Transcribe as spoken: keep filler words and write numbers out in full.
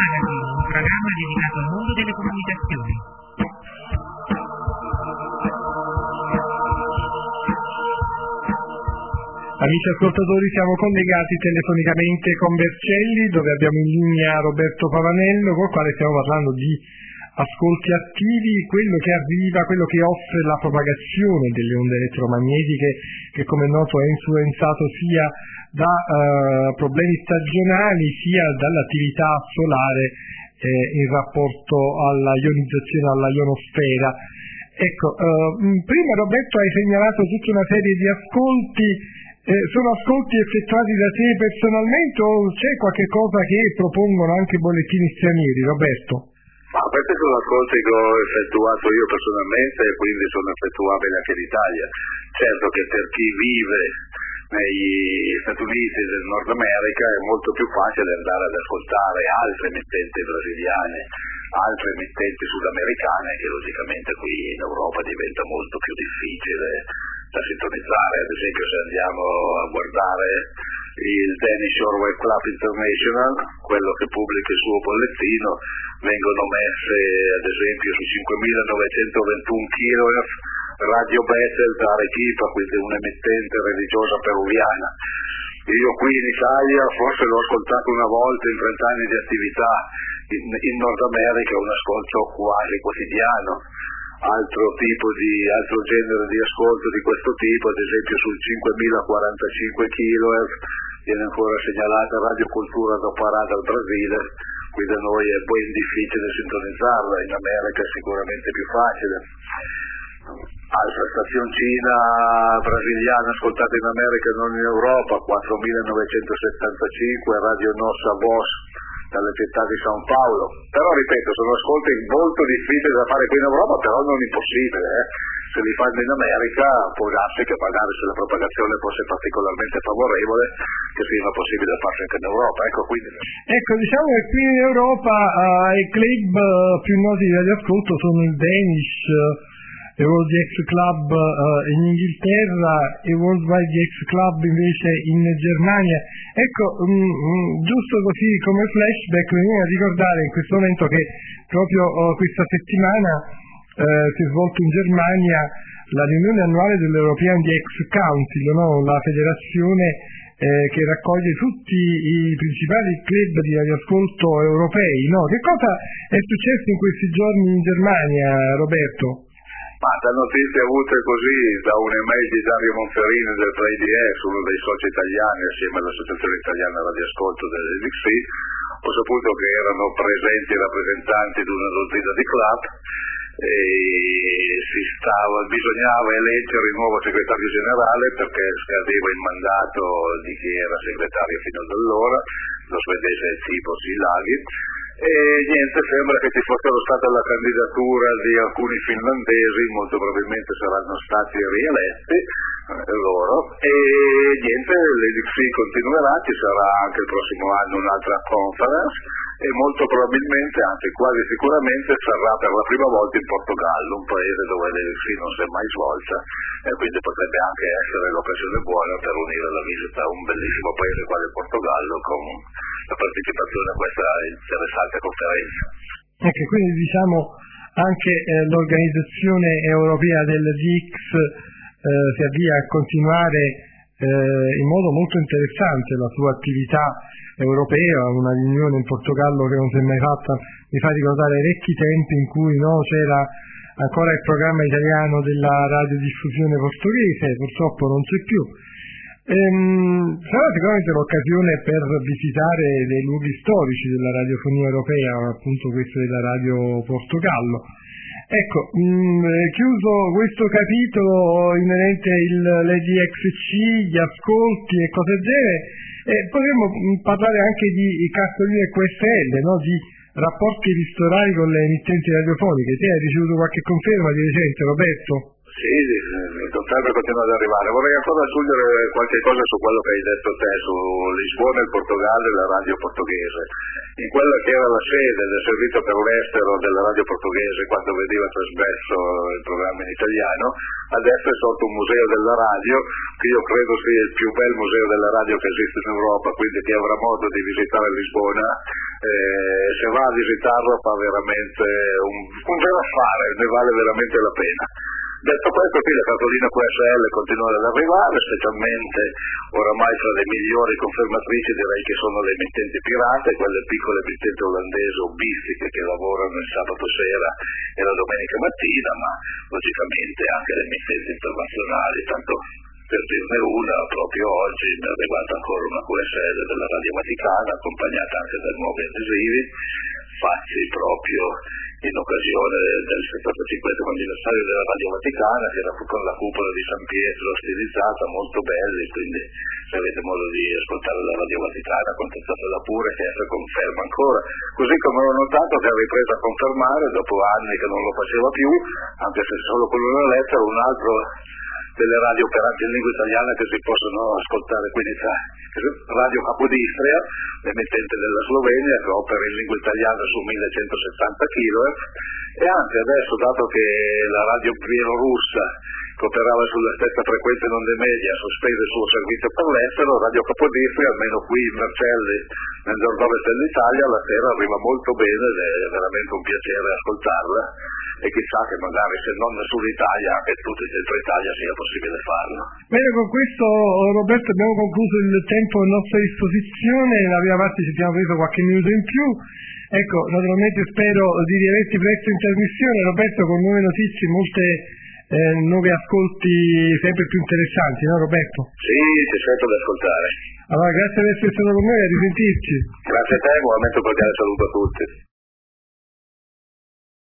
Magazine, un programma dedicato al mondo delle comunicazioni. Amici ascoltatori, siamo collegati telefonicamente con Vercelli, dove abbiamo in linea Roberto Pavanello, con il quale stiamo parlando di ascolti attivi, quello che arriva, quello che offre la propagazione delle onde elettromagnetiche, che come è noto è influenzato sia da eh, problemi stagionali sia dall'attività solare eh, in rapporto alla ionizzazione, alla ionosfera. Ecco, eh, prima Roberto hai segnalato tutta una serie di ascolti. Eh, sono ascolti effettuati da te personalmente o c'è qualche cosa che propongono anche bollettini stranieri, Roberto? Ma questi sono ascolti che ho effettuato io personalmente e quindi sono effettuabili anche in Italia. Certo che per chi vive negli Stati Uniti del Nord America è molto più facile andare ad ascoltare altre emittenti brasiliane, altre emittenti sudamericane, che logicamente qui in Europa diventa molto più difficile da sintonizzare. Ad esempio, se andiamo a guardare il Danish Shortwave Club International, quello che pubblica il suo bollettino, vengono messe ad esempio su cinquemilanovecentoventuno chilohertz Radio Bethel da Arequipa, quindi un'emittente religiosa peruviana. Io qui in Italia forse l'ho ascoltato una volta in trenta anni di attività, in, in Nord America un ascolto quasi quotidiano. Altro tipo di, altro genere di ascolto di questo tipo, ad esempio sul cinquemilaquarantacinque chilohertz viene ancora segnalata Radio Cultura do Pará dal Brasile. Qui da noi è ben difficile sintonizzarla, in America è sicuramente più facile. Altra stazioncina brasiliana ascoltata in America e non in Europa, quattromilanovecentosettantacinque Radio Nossa Voz dalle città di San Paolo. Però ripeto, sono ascolti molto difficili da fare qui in Europa, però non impossibile. Eh? Se li fanno in America può darsi che magari se la propagazione fosse particolarmente favorevole che sia possibile farsi anche in Europa. Ecco, quindi... ecco diciamo che qui in Europa uh, i club uh, più noti di radioascolto sono il Danish uh, e World X Club uh, in Inghilterra e Worldwide X Club invece in Germania. Ecco, um, um, giusto così come flashback mi viene a ricordare in questo momento che proprio uh, questa settimana uh, si è svolta in Germania la riunione annuale dell'European X Council, no? La federazione eh, che raccoglie tutti i principali club di radioascolto europei. No? Che cosa è successo in questi giorni in Germania, Roberto? Ma da notizie avute così da un'email di Dario Monferrini del Play D S, uno dei soci italiani assieme all'Associazione Italiana Radioascolto dell'E D X I, ho saputo che erano presenti rappresentanti di una dozzina di club e si stava, bisognava eleggere il nuovo segretario generale perché scadeva il mandato di chi era segretario fino ad allora, lo svedese Tipo Silaghi. E niente, sembra che ci fossero state la candidatura di alcuni finlandesi, molto probabilmente saranno stati rieletti eh, loro, e niente, l'E D X I continuerà, ci sarà anche il prossimo anno un'altra conference e molto probabilmente, anzi quasi sicuramente, sarà per la prima volta in Portogallo, un paese dove l'E D X I non si è mai svolta e quindi potrebbe anche essere l'occasione buona per unire la visita a un bellissimo paese quale il Portogallo con la partecipazione a questa interessante conferenza. Ecco, quindi diciamo anche eh, l'organizzazione europea del D X eh, si avvia a continuare eh, in modo molto interessante la sua attività europea, una riunione in Portogallo che non si è mai fatta, mi fa ricordare vecchi tempi in cui no, c'era ancora il programma italiano della radiodiffusione portoghese, purtroppo non c'è più. Ehm, sarà sicuramente l'occasione per visitare dei luoghi storici della radiofonia europea, appunto questo della Radio Portogallo. Ecco, mh, chiuso questo capitolo inerente all'E D X C, gli ascolti e cose del genere, eh, potremmo mh, parlare anche di cartoline Q S L, no? Di rapporti ristorari con le emittenti radiofoniche. Te hai ricevuto qualche conferma di recente, Roberto? Sì, il conferma continua ad arrivare. Vorrei ancora aggiungere qualche cosa su quello che hai detto te, su Lisbona, il Portogallo e la radio portoghese. In quella che era la sede del servizio per l'estero della radio portoghese quando veniva trasmesso il programma in italiano, adesso è sotto un museo della radio, che io credo sia il più bel museo della radio che esiste in Europa, quindi chi avrà modo di visitare Lisbona eh, se va a visitarlo fa veramente un, un vero affare, ne vale veramente la pena. Detto questo, qui le cartoline Q S L continuano ad arrivare, specialmente oramai fra le migliori confermatrici direi che sono le emittenti pirate, quelle piccole emittenti olandesi hobbistiche che lavorano il sabato sera e la domenica mattina, ma logicamente anche le emittenti internazionali, tanto per dirne una, proprio oggi mi è arrivata ancora una Q S L della Radio Vaticana, accompagnata anche da nuovi adesivi, fatti proprio in occasione del settantacinquesimo anniversario della Radio Vaticana, che era con la cupola di San Pietro stilizzata, molto belli, quindi se avete modo di ascoltare la Radio Vaticana contattatela pure, che essa conferma ancora, così come ho notato che ha ripreso a confermare dopo anni che non lo faceva più, anche se solo con una lettera, un altro delle radio operanti in lingua italiana che si possono ascoltare qui in Italia. Radio Capodistria, l'emittente della Slovenia, che opera in lingua italiana su millecentosettanta chilohertz, e anche adesso, dato che la radio bielorussa che operava sulla stessa frequenza in onde medie ha sospeso il suo servizio per l'estero, Radio Capodistria, almeno qui in Vercelli, nel nord-ovest dell'Italia, la sera arriva molto bene ed è veramente un piacere ascoltarla, e chissà che magari se non sull'Italia anche tutto il centro Italia sia possibile farlo. Bene, con questo Roberto abbiamo concluso il tempo a nostra disposizione, la prima parte ci abbiamo preso qualche minuto in più, ecco, naturalmente spero di riaverti presto in trasmissione, Roberto, con nuove notizie, molte eh, nuovi ascolti sempre più interessanti, no Roberto? Sì, ti sento ad ascoltare. Allora, grazie per essere stato con noi, a risentirci. Grazie a te, un momento cordiale saluto a tutti.